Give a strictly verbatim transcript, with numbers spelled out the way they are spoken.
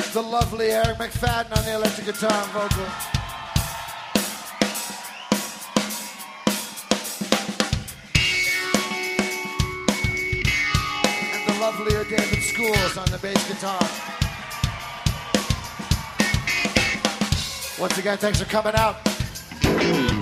The lovely Eric McFadden on the electric guitar and vocal. And the lovelier David Schools on the bass guitar. Once again, thanks for coming out.